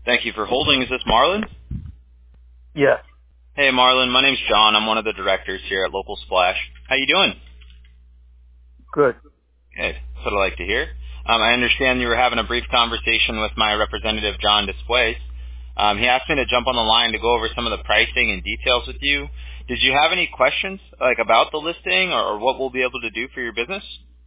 Thank you for holding. Is this Marlon? Yes. Hey, Marlon. My name's John. I'm one of the directors here at Local Splash. How you doing? Good. Good. That's what I like to hear. I understand you were having a brief conversation with my representative, John Despues. He asked me to jump on the line to go over some of the pricing and details with you. Did you have any questions, like about the listing or what we'll be able to do for your business?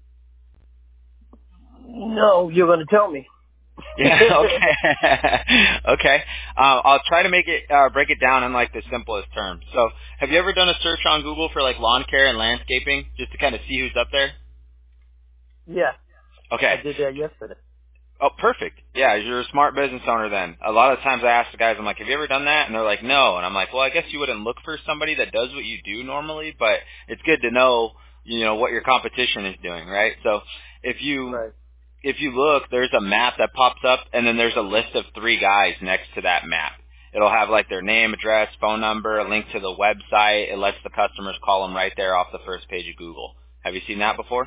No, you're going to tell me. Yeah, okay. Okay. I'll try to make it break it down in like the simplest terms. So, have you ever done a search on Google for like lawn care and landscaping just to kind of see who's up there? Yeah. Okay. I did that yesterday. Oh, perfect. Yeah, you're a smart business owner then. A lot of times I ask the guys, I'm like, have you ever done that? And they're like, no. And I'm like, well, I guess you wouldn't look for somebody that does what you do normally, but it's good to know, what your competition is doing, right? So if you Right. look, there's a map that pops up, and then there's a list of 3 guys next to that map. It'll have like their name, address, phone number, a link to the website. It lets the customers call them right there off the first page of Google. Have you seen that before?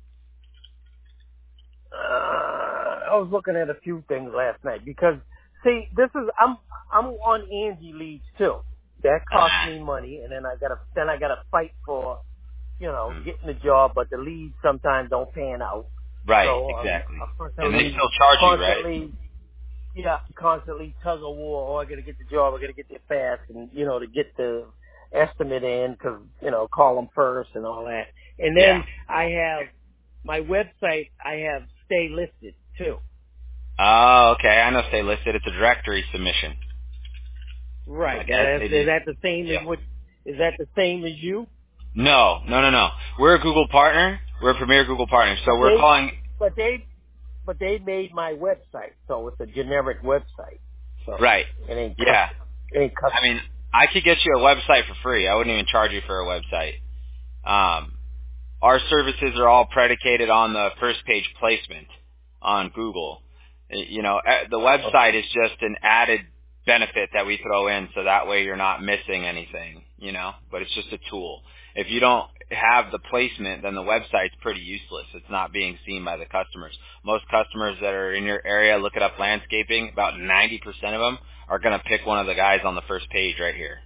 I was looking at a few things last night because, see, I'm on Angie leads too. That costs me money, and then I gotta fight for, getting the job, but the leads sometimes don't pan out. Right, So exactly. I'm And they constantly, still charge you, right? constantly tug of war. Oh, I gotta get the job. I gotta get there fast, and to get the estimate in because call them first and all that. And Yeah. then I have my website. I have stay listed too. Oh, okay. I know Stay Listed. It's a directory submission. Right. Like Is SAD. that the same Yeah. as what? Is that the same as you? No. We're a Google partner. We're a premier Google partner. So But we're calling. they made my website, so it's a generic website. So Right. it ain't Yeah. custom. It ain't custom. I mean, I could get you a website for free. I wouldn't even charge you for a website. Our services are all predicated on the first page placement on Google. The website is just an added benefit that we throw in so that way you're not missing anything, but it's just a tool. If you don't have the placement, then the website's pretty useless. It's not being seen by the customers. Most customers that are in your area looking up landscaping, about 90% of them are going to pick one of the guys on the first page right here.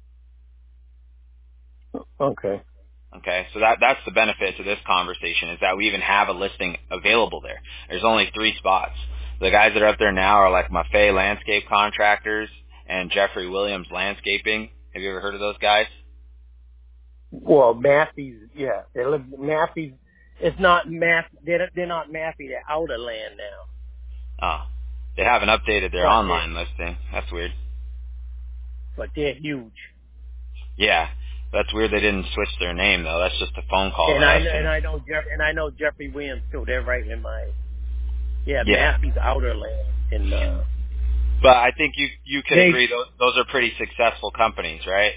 Okay. Okay, so that's the benefit to this conversation is that we even have a listing available there. There's only 3 spots. The guys that are up there now are like Maffei Landscape Contractors and Jeffrey Williams Landscaping. Have you ever heard of those guys? Well, Matthews, yeah, they live Matthews. It's not they're not Matthew. They're Outer Land now. Oh, they haven't updated their But online listing. That's weird. they're huge. Yeah, that's weird they didn't switch their name though. That's just a phone call to And us. I know Jeffrey Williams too. They're right in my Yeah, Matthews Outer Land and but I think you can they agree those are pretty successful companies, right?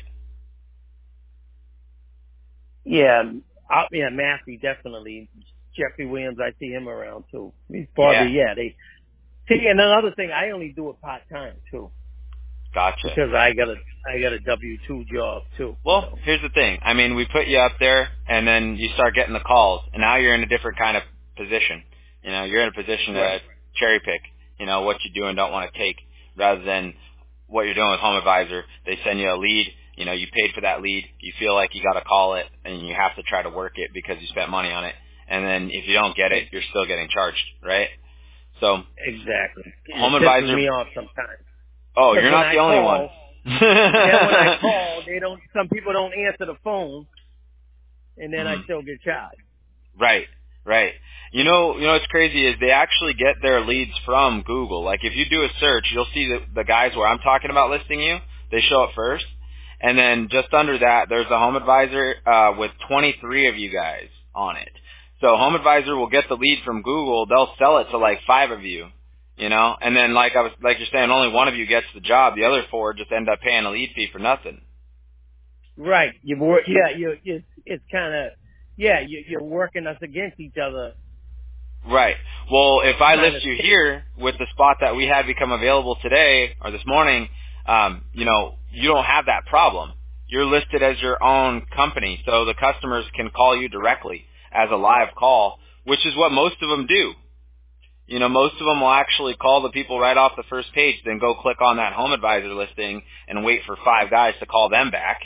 Matthew definitely. Jeffrey Williams, I see him around too. He's Yeah, probably they see. And another thing, I only do it part time too gotcha. because I got a W-2 job too. Well, here's the thing. I mean, we put you up there, and then you start getting the calls, and now you're in a different kind of position. You're in a position Right. to cherry pick, what you do and don't want to take, rather than what you're doing with Home Advisor. They send you a lead. You paid for that lead. You feel like you got to call it, and you have to try to work it because you spent money on it. And then if you don't get it, you're still getting charged, right? So Exactly. Home It pisses Advisor. me off sometimes. Oh, Because you're when not I the only one. call, when I call, some people don't answer the phone, and then I Mhm. still get charged. Right, right. What's crazy is they actually get their leads from Google. Like if you do a search, you'll see the guys where I'm talking about listing you, they show up first. And then just under that, there's a Home Advisor with 23 of you guys on it. So Home Advisor will get the lead from Google. They'll sell it to like 5 of you, and then like you're saying, only one of you gets the job. The other 4 just end up paying a lead fee for nothing. Right. You work. Yeah. It's kind of. Yeah. You're working us against each other. Right. Well, if I Kind of. list you here with the spot that we had become available today or this morning, you don't have that problem. You're listed as your own company, so the customers can call you directly as a live call, which is what most of them do. Most of them will actually call the people right off the first page, then go click on that home advisor listing and wait for 5 guys to call them back.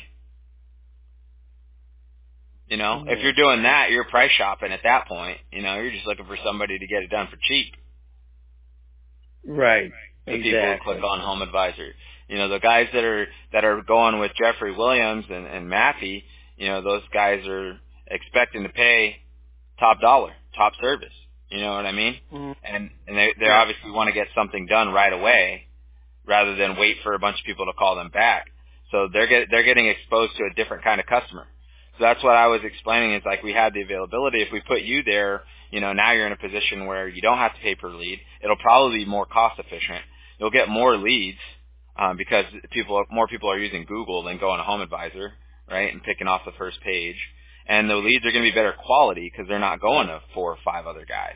If you're doing that, you're price shopping at that point. You're just looking for somebody to get it done for cheap. Right. The people who click on home advisor. The guys that are going with Jeffrey Williams and Maffey, those guys are expecting to pay top dollar, top service. You know what I mean? Mm-hmm. And they obviously want to get something done right away, rather than wait for a bunch of people to call them back. So they're getting exposed to a different kind of customer. So that's what I was explaining. Is like we had the availability. If we put you there, now you're in a position where you don't have to pay per lead. It'll probably be more cost efficient. You'll get more leads because more people are using Google than going to Home Advisor, right, and picking off the first page. And the leads are going to be better quality because they're not going to 4 or 5 other guys.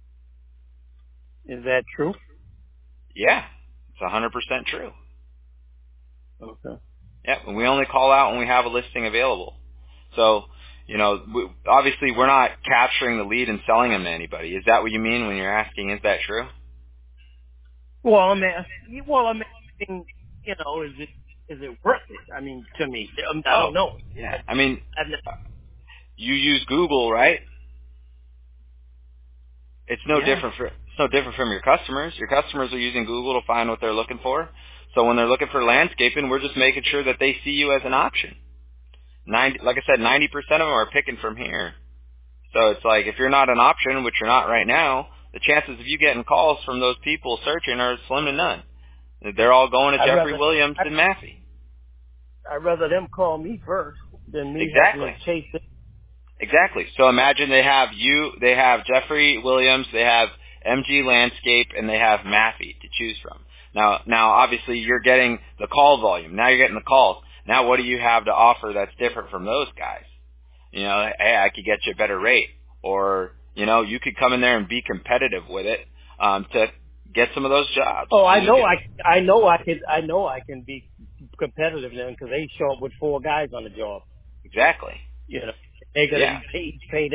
Is that true? Yeah, it's 100% true. Okay. Yeah, and we only call out when we have a listing available. So, obviously we're not capturing the lead and selling them to anybody. Is that what you mean when you're asking, is that true? Well, I'm asking, is it worth it? I mean, to me, I don't know. Yeah, I mean, you use Google, right? It's no different from your customers. Your customers are using Google to find what they're looking for. So when they're looking for landscaping, we're just making sure that they see you as an option. Like I said, 90% of them are picking from here. So it's like if you're not an option, which you're not right now, the chances of you getting calls from those people searching are slim to none. They're all going to Jeffrey Williams and Maffey. I'd rather them call me first than me Exactly. having to chase it. Exactly. So imagine they have Jeffrey Williams, they have MG Landscape, and they have Maffey to choose from. Now obviously you're getting the call volume. Now you're getting the calls. Now what do you have to offer that's different from those guys? Hey, I could get you a better rate, or you could come in there and be competitive with it to get some of those jobs. Oh, I know I can be competitive then because they show up with 4 guys on the job. Exactly. They're gonna be paid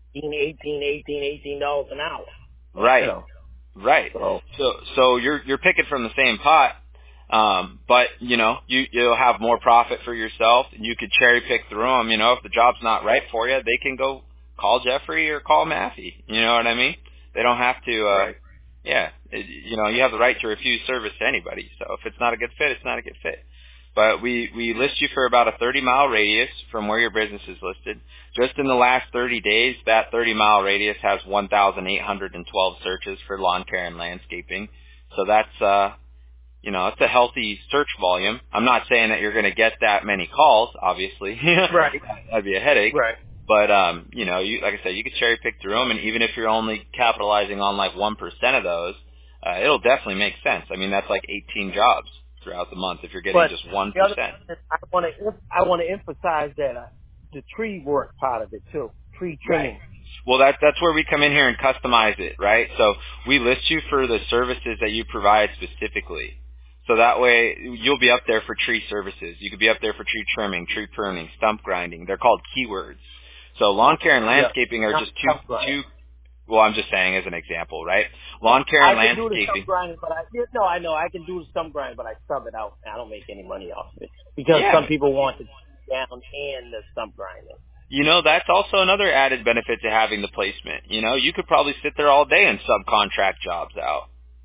$18 an hour. Right. Right. So you're picking from the same pot. But you'll have more profit for yourself, and you could cherry pick through them. If the job's not right for you, they can go call Jeffrey or call Maffey. You know what I mean? They don't have to. Right. Yeah. You have the right to refuse service to anybody. So if it's not a good fit, it's not a good fit. But we list you for about a 30-mile radius from where your business is listed. Just in the last 30 days, that 30-mile radius has 1,812 searches for lawn care and landscaping. So that's it's a healthy search volume. I'm not saying that you're going to get that many calls, obviously. Right. That'd be a headache. Right. But, like I said, you could cherry pick through them, and even if you're only capitalizing on like 1% of those, it'll definitely make sense. I mean, that's like 18 jobs throughout the month if you're getting just 1%. I want to emphasize that the tree work part of it too, tree trimming. Right. Well, that's where we come in here and customize it, right? So we list you for the services that you provide specifically. So that way you'll be up there for tree services. You could be up there for tree trimming, tree pruning, stump grinding. They're called keywords. So lawn care and landscaping are just two. Well, I'm just saying as an example, right? Lawn care and landscaping. I can do the stump grinding, but I know I can do the stump grinding, but I sub it out. I don't make any money off of it because some people want it down and the stump grinding. That's also another added benefit to having the placement. You could probably sit there all day and subcontract jobs out.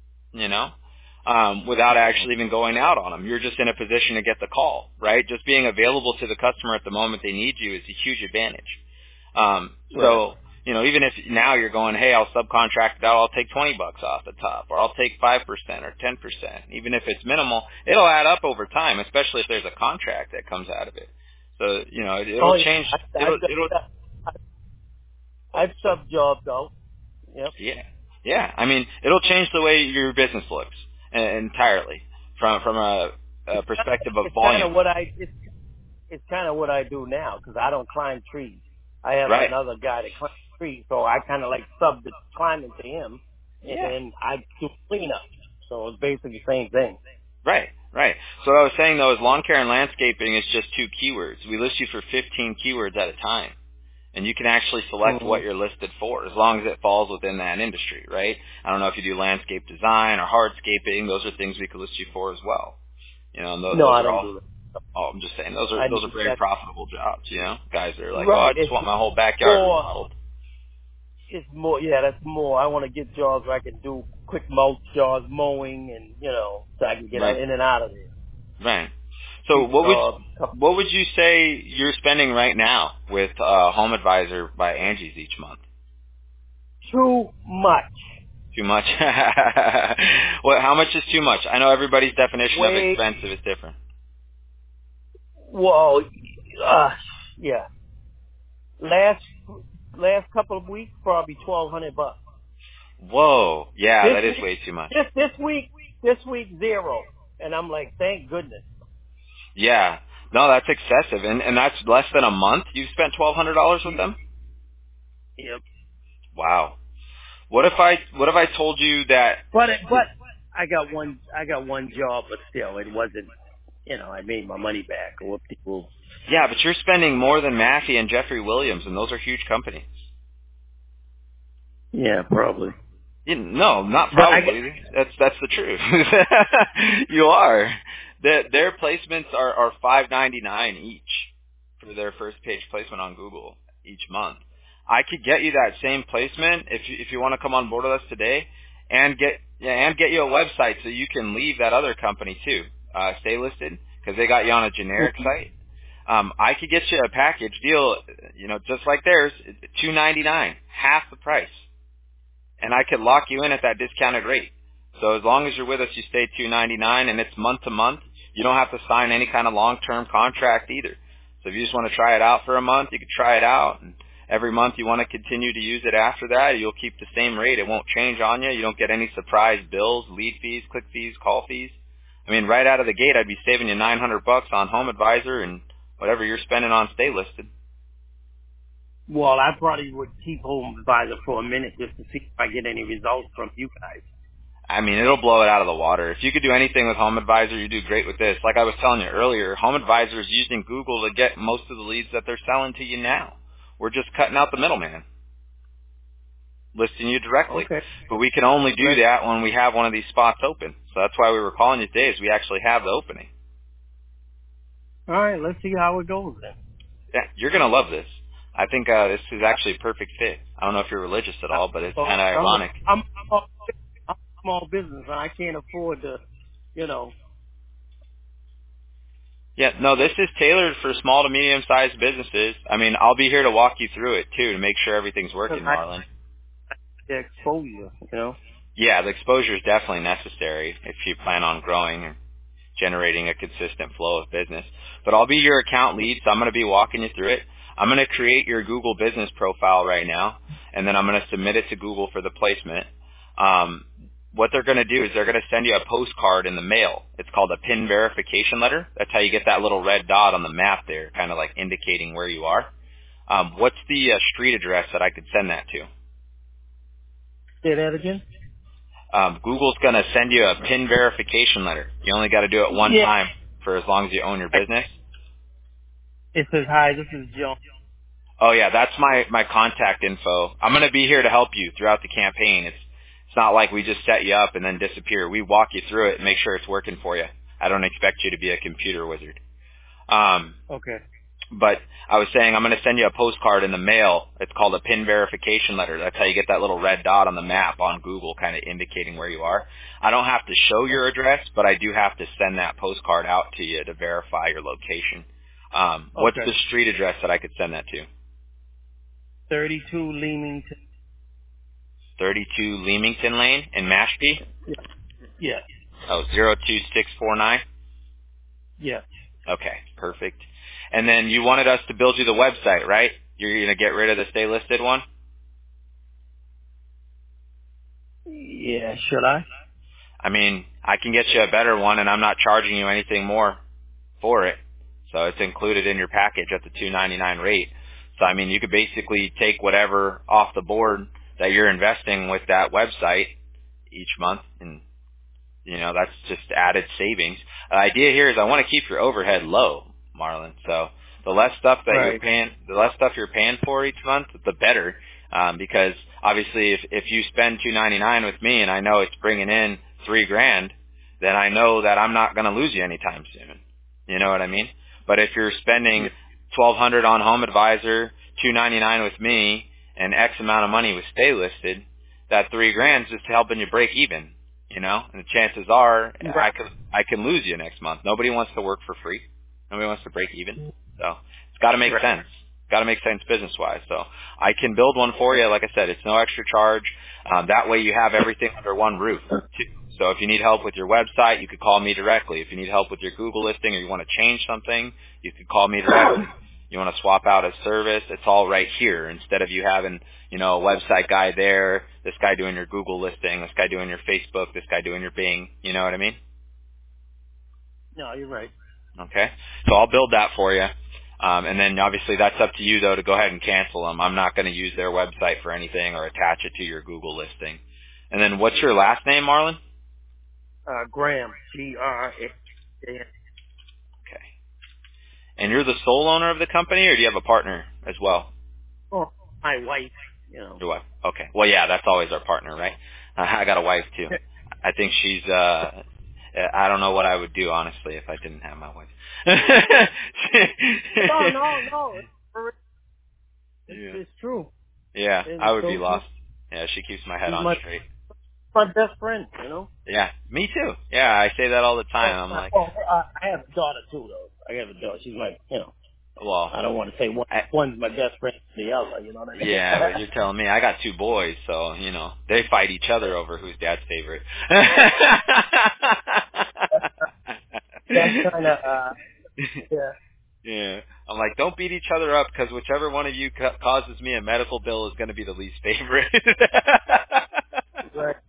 Without actually even going out on them. You're just in a position to get the call, right? Just being available to the customer at the moment they need you is a huge advantage. So, even if now you're going, hey, I'll subcontract it out, I'll take $20 off the top, or I'll take 5% or 10%. Even if it's minimal, it'll add up over time, especially if there's a contract that comes out of it. So, it'll change. I've subbed jobs out. Yep. Yeah. I mean, it'll change the way your business looks entirely from a perspective of volume. It's kind of what I do now because I don't climb trees. I have Right. another guy that climbs trees, so I kind of like sub the climbing to him, and then I do cleanup. So it's basically the same thing. Right. So what I was saying, though, is lawn care and landscaping is just 2 keywords. We list you for 15 keywords at a time. And you can actually select what you're listed for, as long as it falls within that industry, right? I don't know if you do landscape design or hardscaping; those are things we could list you for as well. And No, those I are don't all. do that. Oh, I'm just saying those are very profitable jobs. Guys that are like, Right. I just want my whole backyard More, remodeled. it's more, yeah, that's more. I want to get jobs where I can do quick mulch jobs, mowing, and, so I can get Right. in and out of there. Right. So Street what jobs. would you say you're spending right now with Home Advisor by Angie's each month? Too much. Too much? How much is too much? I know everybody's definition of Way, expensive is different. well, yeah. Last couple of weeks, probably $1,200. Whoa. Yeah, This that is week, way too much. this week zero, and I'm like, thank goodness. Yeah. No, that's excessive. And that's less than a month? You've spent $1,200 with them? Yep. Wow. What if I told you that But I got one job, but still, it wasn't. I made my money back. Or people. yeah, but you're spending more than Massey and Jeffrey Williams, and those are huge companies. Yeah, probably. No, not But probably. That's the truth. You are. Their placements are $5.99 each for their first page placement on Google each month. I could get you that same placement if you want to come on board with us today, and get you a website so you can leave that other company too. Stay listed because they got you on a generic site. I could get you a package deal, just like theirs, $2.99, half the price. And I could lock you in at that discounted rate. So as long as you're with us, you stay $2.99, and it's month to month. You don't have to sign any kind of long-term contract either. So if you just want to try it out for a month, you can try it out. And every month you want to continue to use it after that, you'll keep the same rate. It won't change on you. You don't get any surprise bills, lead fees, click fees, call fees. I mean, right out of the gate, I'd be saving you $900 on Home Advisor and whatever you're spending on Stay Listed. Well, I probably would keep Home Advisor for a minute just to see if I get any results from you guys. I mean, it'll blow it out of the water. If you could do anything with Home Advisor, you do great with this. Like I was telling you earlier, Home Advisor is using Google to get most of the leads that they're selling to you now. We're just cutting out the middleman, listing you directly. Okay. But we can only do that when we have one of these spots open. So that's why we were calling you today, is we actually have the opening. All right, let's see how it goes then. Yeah, you're going to love this. I think this is actually a perfect fit. I don't know if you're religious at all, but it's kind of ironic. I'm a small business, and I can't afford to, Yeah, no, this is tailored for small to medium-sized businesses. I mean, I'll be here to walk you through it, too, to make sure everything's working, Marlon. the exposure, Yeah, the exposure is definitely necessary if you plan on growing and generating a consistent flow of business. But I'll be your account lead, so I'm going to be walking you through it. I'm going to create your Google business profile right now, and then I'm going to submit it to Google for the placement. What they're going to do is they're going to send you a postcard in the mail. It's called a PIN verification letter. That's how you get that little red dot on the map there, kind of like indicating where you are. What's the street address that I could send that to? Say that again? Google's going to send you a PIN verification letter. You only got to do it one time for as long as you own your business. It says, hi, this is John. Oh, yeah, that's my contact info. I'm going to be here to help you throughout the campaign. It's not like we just set you up and then disappear. We walk you through it and make sure it's working for you. I don't expect you to be a computer wizard. Okay. But I was saying I'm going to send you a postcard in the mail. It's called a PIN verification letter. That's how you get that little red dot on the map on Google kind of indicating where you are. I don't have to show your address, but I do have to send that postcard out to you to verify your location. What's the street address that I could send that to? 32 Leamington. 32 Leamington Lane in Mashpee? Yeah. Oh, 02649? Yeah. Okay, perfect. And then you wanted us to build you the website, right? You're going to get rid of the Stay Listed one? Yeah, should I? I mean, I can get you a better one, and I'm not charging you anything more for it. So it's included in your package at the $2.99 rate. So, I mean, you could basically take whatever off the board that you're investing with that website each month, and, that's just added savings. The idea here is I want to keep your overhead low, Marlon. So The less stuff that Right. you're paying for each month, the better. Because obviously, if you spend $299 with me, and I know it's bringing in $3,000, then I know that I'm not going to lose you anytime soon. You know what I mean? But if you're spending $1,200 on Home Advisor, $299 with me, and X amount of money with Stay Listed, that $3,000 is just helping you break even. You know, and the chances are I can lose you next month. Nobody wants to work for free. Nobody wants to break even. So it's got to make sense. Got to make sense business-wise. So I can build one for you. Like I said, it's no extra charge. That way you have everything under one roof, too. So if you need help with your website, you could call me directly. If you need help with your Google listing or you want to change something, you could call me directly. You want to swap out a service, it's all right here. Instead of you having, a website guy there, this guy doing your Google listing, this guy doing your Facebook, this guy doing your Bing. You know what I mean? No, you're right. Okay. So I'll build that for you. And then obviously that's up to you, though, to go ahead and cancel them. I'm not going to use their website for anything or attach it to your Google listing. And then what's your last name, Marlon? Graham. Graham. Okay. And you're the sole owner of the company, or do you have a partner as well? Oh, my wife. Your wife. Okay. Well, yeah, that's always our partner, right? I got a wife, too. I think she's, I don't know what I would do, honestly, if I didn't have my wife. No. It's true. Yeah, It's I would so be lost. true. Yeah, she keeps my head She's on straight. my best friend, Yeah, me too. Yeah, I say that all the time. I'm like, I have a daughter too, though. I have a daughter. She's like, well, I don't want to say one's my best friend than the other. You know what I mean? yeah, but you're telling me I got two boys, so they fight each other over who's dad's favorite. That's kind of yeah. Yeah, I'm like, don't beat each other up because whichever one of you causes me a medical bill is going to be the least favorite. Right.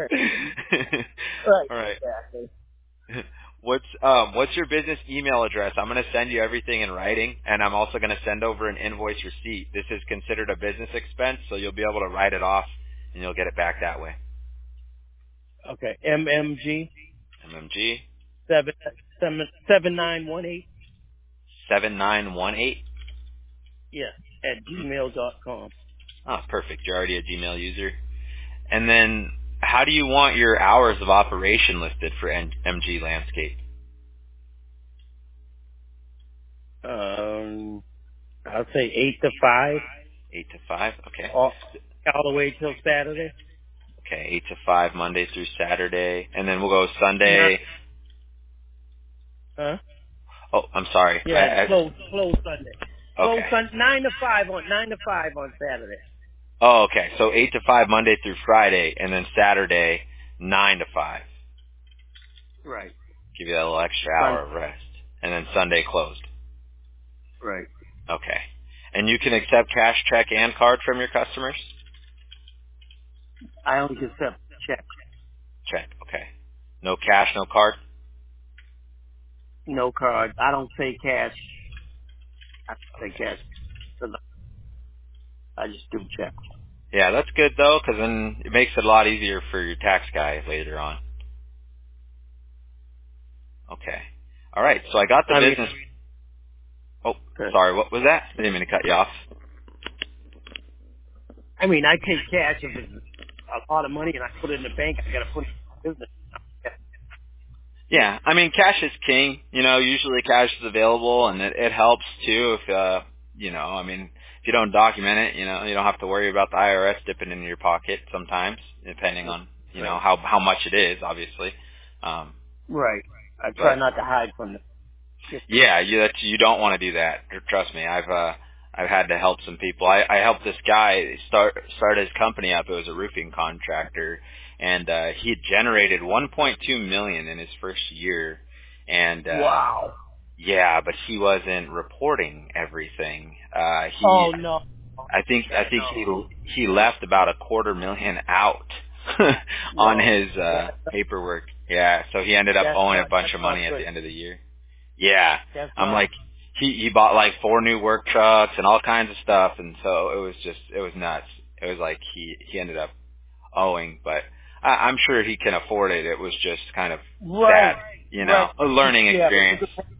All right. Exactly. What's your business email address? I'm going to send you everything in writing, and I'm also going to send over an invoice receipt. This is considered a business expense, so you'll be able to write it off, and you'll get it back that way. Okay. MMG MMG 7918. 7918. Yeah. At gmail.com. Oh, perfect. You're already a Gmail user. And then, how do you want your hours of operation listed for MG Landscape? I'll say 8 to 5. 8 to 5. Okay. All the way till Saturday. Okay, 8 to 5 Monday through Saturday, and then we'll go Sunday. Huh? Oh, I'm sorry. Yeah, close Sunday. Okay. Close 9 to 5 on Saturday. Oh, okay. So 8 to 5 Monday through Friday, and then Saturday 9 to 5. Right. Give you that little extra hour of rest, and then Sunday closed. Right. Okay. And you can accept cash, check, and card from your customers? I only accept check. Check. Okay. No cash, no card? No card. I don't say cash. I say cash. I just do check. Yeah, that's good, though, because then it makes it a lot easier for your tax guy later on. Okay. All right, so I got the business. Sorry, what was that? I didn't mean to cut you off. I mean, I take cash if it's a lot of money and I put it in the bank. I got to put it in business. Yeah, I mean, cash is king. Usually cash is available, and it helps too if I mean, if you don't document it, you don't have to worry about the IRS dipping into your pocket sometimes, depending on how much it is, obviously. Right. I try not to hide from it. Yeah, you don't want to do that. Trust me, I've had to help some people. I helped this guy start his company up. It was a roofing contractor, and he had generated $1.2 million in his first year. And wow. Yeah, but he wasn't reporting everything. Oh no. I think he left about $250,000 out on his paperwork. Yeah, so he ended up owing a bunch of money at the end of the year. Yeah, I'm like, he bought like 4 new work trucks and all kinds of stuff, and so it was nuts. It was like he ended up owing, but I'm sure he can afford it. It was just kind of sad, a learning experience.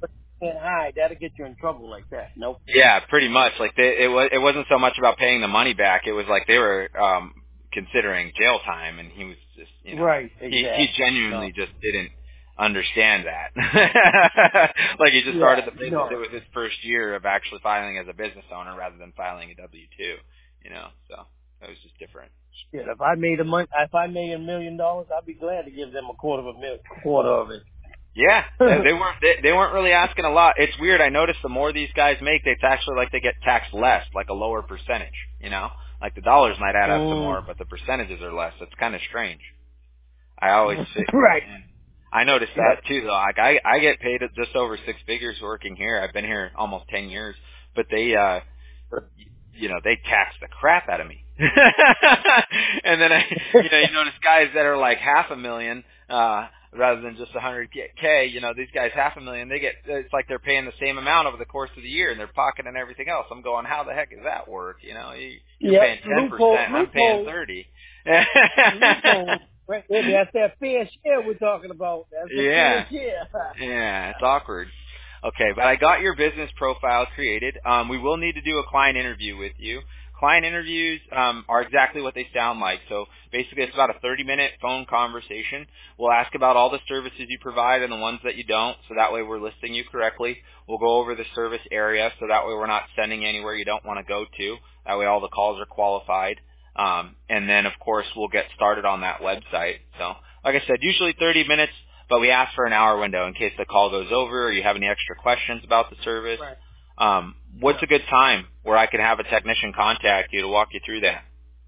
can't hide. That'll get you in trouble like that. Nope. Yeah, pretty much. Like it wasn't so much about paying the money back. It was like they were considering jail time, and he was just, Right. Exactly. he genuinely just didn't understand that. Like he just started the business. It was his first year of actually filing as a business owner rather than filing a W-2. So it was just different. Shit, if I made $1 million, I'd be glad to give them quarter of it. Yeah, they weren't really asking a lot. It's weird. I noticed the more these guys make, it's actually like they get taxed less, like a lower percentage. Like the dollars might add up to more, but the percentages are less. It's kind of strange. I always say, right. I noticed that too, though. Like I get paid at just over six figures working here. I've been here almost 10 years, but they they tax the crap out of me. And then you notice guys that are like $500,000 rather than just $100K. These guys $500,000, it's like they're paying the same amount over the course of the year, and they're pocketing everything else. I'm going, how the heck does that work? You're paying 10%, I'm paying 30%. Right, that's that fair share we're talking about. That's the fair share. Yeah, it's awkward. Okay, but I got your business profile created. We will need to do a client interview with you. Client interviews are exactly what they sound like. So basically it's about a 30-minute phone conversation. We'll ask about all the services you provide and the ones that you don't, so that way we're listing you correctly. We'll go over the service area, so that way we're not sending anywhere you don't want to go to. That way all the calls are qualified. And then, of course, we'll get started on that website. So, like I said, usually 30 minutes, but we ask for an hour window in case the call goes over or you have any extra questions about the service. Right. What's a good time where I can have a technician contact you to walk you through that?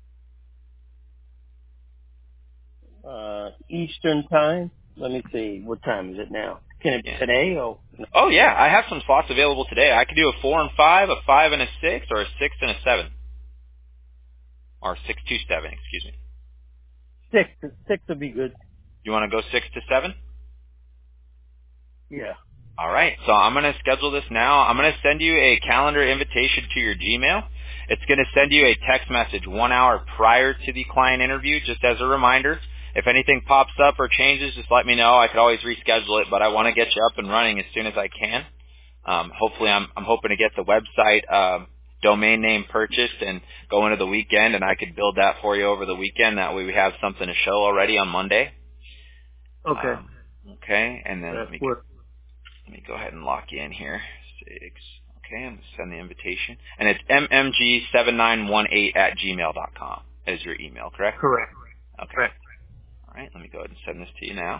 Eastern time. Let me see. What time is it now? Can it be today or? Oh yeah, I have some slots available today. I could do a 4 and 5, a 5 and a 6, or a 6 and a 7. Or 6 to 7, excuse me. 6 would be good. You want to go 6 to 7? Yeah. All right. So I'm going to schedule this now. I'm going to send you a calendar invitation to your Gmail. It's going to send you a text message 1 hour prior to the client interview, just as a reminder. If anything pops up or changes, just let me know. I could always reschedule it, but I want to get you up and running as soon as I can. Hopefully, I'm hoping to get the website domain name purchased and go into the weekend, and I could build that for you over the weekend. That way we have something to show already on Monday. Okay. Okay, and then let me go ahead and lock you in here. 6. Okay, I'm going to send the invitation. And it's mmg7918@gmail.com is your email, correct? Correct. Okay. Correct. All right, let me go ahead and send this to you now.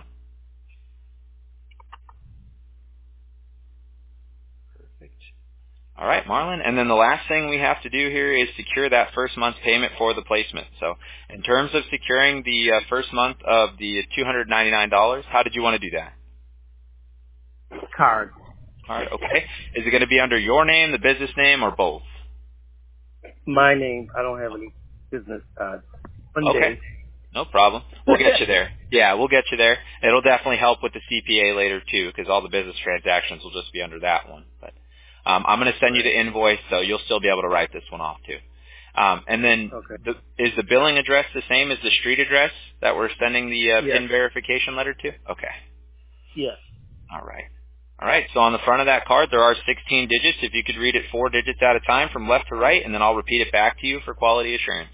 Perfect. All right, Marlon. And then the last thing we have to do here is secure that first month's payment for the placement. So in terms of securing the first month of the $299, how did you want to do that? Card. Card, okay. Is it going to be under your name, the business name, or both? My name. I don't have any business cards. Okay. No problem. We'll get you there. Yeah, we'll get you there. It'll definitely help with the CPA later, too, because all the business transactions will just be under that one. But I'm going to send you the invoice, so you'll still be able to write this one off, too. And then is the billing address the same as the street address that we're sending the PIN verification letter to? Okay. Yes. All right. All right, so on the front of that card, there are 16 digits. If you could read it 4 digits at a time from left to right, and then I'll repeat it back to you for quality assurance.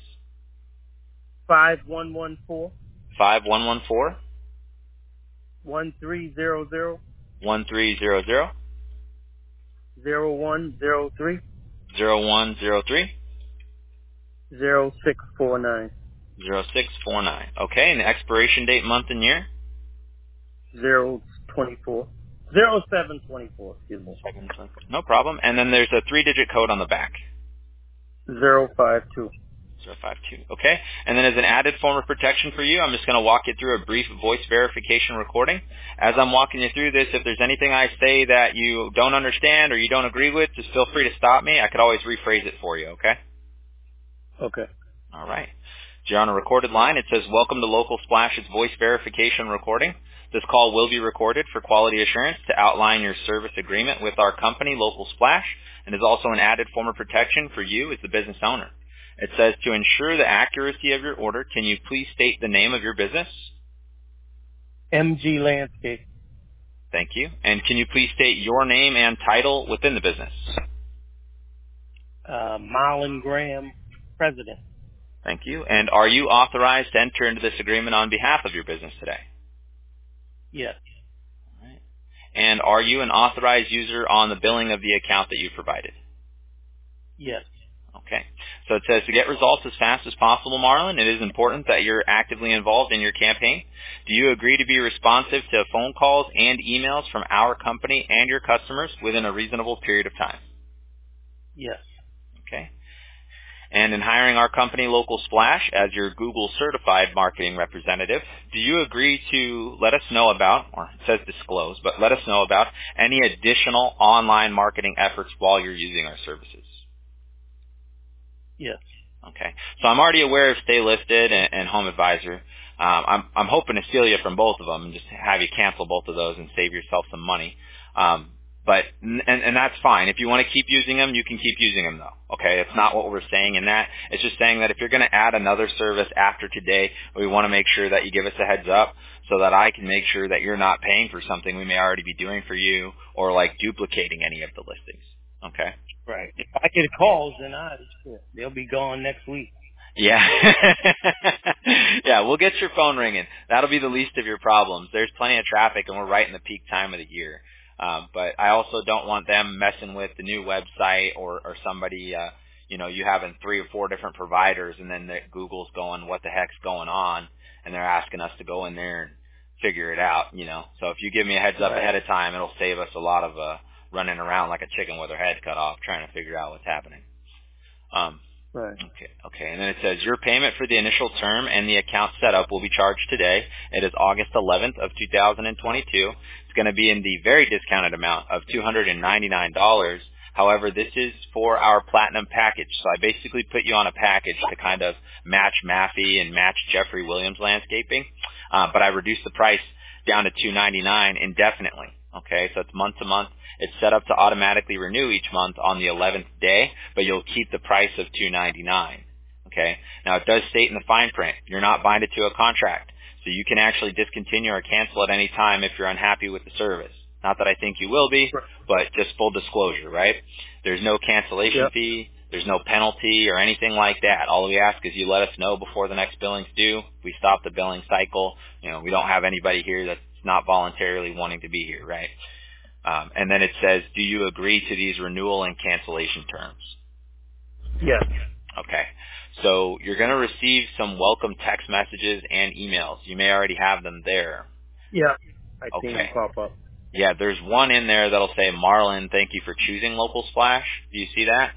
5114. 5114. 1300. 1300. 0103. 0103. 0649. 0649. Okay, and the expiration date, month, and year? 024. 0724, excuse me. No problem. And then there's a 3-digit code on the back. 052. 052. Okay. And then as an added form of protection for you, I'm just going to walk you through a brief voice verification recording. As I'm walking you through this, if there's anything I say that you don't understand or you don't agree with, just feel free to stop me. I could always rephrase it for you, okay? Okay. All right. So you're on a recorded line. It says, welcome to Local Splash's voice verification recording. This call will be recorded for quality assurance to outline your service agreement with our company, Local Splash, and is also an added form of protection for you as the business owner. It says, to ensure the accuracy of your order, can you please state the name of your business? MG Landscape. Thank you. And can you please state your name and title within the business? Marlon Graham, President. Thank you. And are you authorized to enter into this agreement on behalf of your business today? Yes. All right. And are you an authorized user on the billing of the account that you provided? Yes. Okay. So it says to get results as fast as possible, Marlon, it is important that you're actively involved in your campaign. Do you agree to be responsive to phone calls and emails from our company and your customers within a reasonable period of time? Yes. Okay. And in hiring our company, Local Splash, as your Google certified marketing representative, do you agree to let us know about, or it says disclose, but let us know about any additional online marketing efforts while you're using our services? Yes. Okay. So I'm already aware of Stay Listed and Home Advisor. I'm hoping to steal you from both of them and just have you cancel both of those and save yourself some money. But that's fine. If you want to keep using them, you can keep using them though. Okay. It's not what we're saying in that. It's just saying that if you're going to add another service after today, we want to make sure that you give us a heads up so that I can make sure that you're not paying for something we may already be doing for you or like duplicating any of the listings. Okay. Right. If I get calls, then they'll be gone next week. Yeah. Yeah, we'll get your phone ringing. That'll be the least of your problems. There's plenty of traffic, and we're right in the peak time of the year. But I also don't want them messing with the new website or somebody, you having 3 or 4 different providers, and then Google's going, what the heck's going on? And they're asking us to go in there and figure it out, So if you give me a heads up ahead of time, it'll save us a lot of running around like a chicken with her head cut off trying to figure out what's happening. Right. Okay. And then it says your payment for the initial term and the account setup will be charged today. It is August 11th of 2022. It's going to be in the very discounted amount of $299. However, this is for our platinum package. So I basically put you on a package to kind of match Maffey and match Jeffrey Williams landscaping. But I reduced the price down to $299 indefinitely. Okay, so it's month to month. It's set up to automatically renew each month on the 11th day, but you'll keep the price of $299. Okay, now it does state in the fine print, you're not binded to a contract, so you can actually discontinue or cancel at any time if you're unhappy with the service. Not that I think you will be, but just full disclosure, right? There's no cancellation fee. There's no penalty or anything like that. All we ask is you let us know before the next billing's due. We stop the billing cycle. We don't have anybody here that's not voluntarily wanting to be here, right? And then it says, do you agree to these renewal and cancellation terms? Yes. Okay. So you're going to receive some welcome text messages and emails. You may already have them there. Yeah. I've seen them pop up. Yeah, there's one in there that'll say, Marlon, thank you for choosing Local Splash. Do you see that?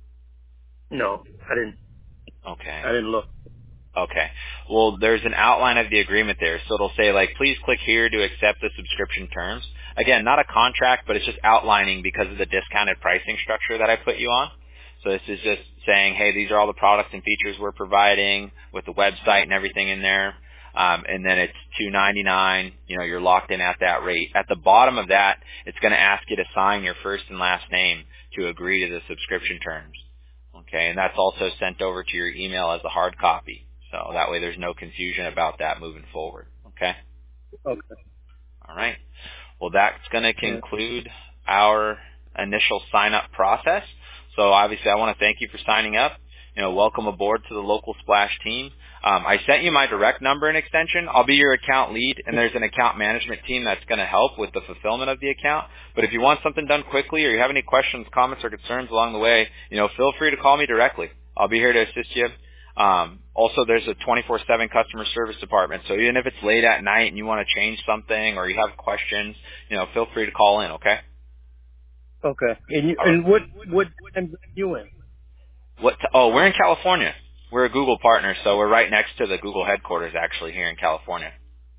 No, I didn't. Okay. I didn't look. Okay. Well, there's an outline of the agreement there. So it'll say, please click here to accept the subscription terms. Again, not a contract, but it's just outlining because of the discounted pricing structure that I put you on. So this is just saying, hey, these are all the products and features we're providing with the website and everything in there. And then it's $299. You're locked in at that rate. At the bottom of that, it's going to ask you to sign your first and last name to agree to the subscription terms. Okay, and that's also sent over to your email as a hard copy. So that way there's no confusion about that moving forward. Okay? Okay. All right. Well, that's going to conclude our initial sign-up process. So obviously I want to thank you for signing up. Welcome aboard to the Local Splash team. I sent you my direct number and extension. I'll be your account lead, and there's an account management team that's going to help with the fulfillment of the account. But if you want something done quickly or you have any questions, comments, or concerns along the way, feel free to call me directly. I'll be here to assist you. Also, there's a 24/7 customer service department. So even if it's late at night and you want to change something or you have questions, feel free to call in, okay? Okay. And what time are you in? We're in California. We're a Google partner, so we're right next to the Google headquarters, actually, here in California.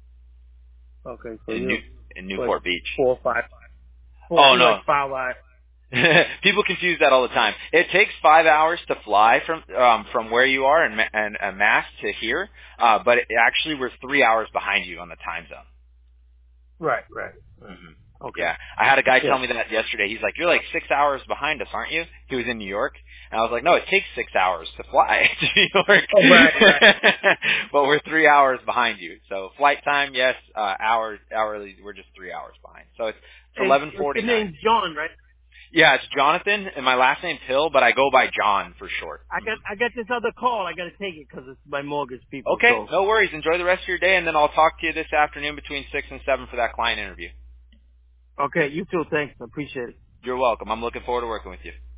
Okay, so in Newport Beach. 4 or 5. Oh, no. Like 5 hours. People confuse that all the time. It takes 5 hours to fly from where you are in Mass to here, but actually we're 3 hours behind you on the time zone. Right. Mm-hmm. Okay. Yeah. I had a guy tell me that yesterday. He's like, "You're like 6 hours behind us, aren't you?" He was in New York. And I was like, "No, it takes 6 hours to fly to New York." Oh, right. But we're 3 hours behind you. So flight time, yes, hourly, we're just 3 hours behind. So it's And 11:49. your name's John, right? Yeah, it's Jonathan, and my last name's Hill, but I go by John for short. I got this other call. I got to take it because it's my mortgage people. Okay, So. no worries. Enjoy the rest of your day, and then I'll talk to you this afternoon between 6 and 7 for that client interview. Okay, you too. Thanks. I appreciate it. You're welcome. I'm looking forward to working with you.